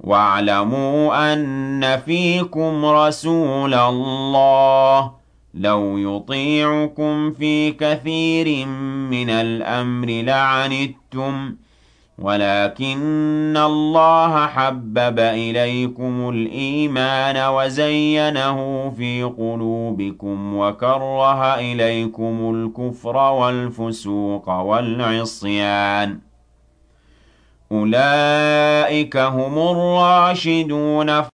وَاعْلَمُوا أَنَّ فِيكُمْ رَسُولَ اللَّهِ لَوْ يُطِيعُكُمْ فِي كَثِيرٍ مِّنَ الْأَمْرِ لَعَنِتُّمْ وَلَكِنَّ اللَّهَ حَبَّبَ إِلَيْكُمُ الْإِيمَانَ وَزَيَّنَهُ فِي قُلُوبِكُمْ وَكَرَّهَ إِلَيْكُمُ الْكُفْرَ وَالْفُسُوقَ وَالْعِصْيَانَ ۚ أُولَٰئِكَ هُمُ الرَّاشِدُونَ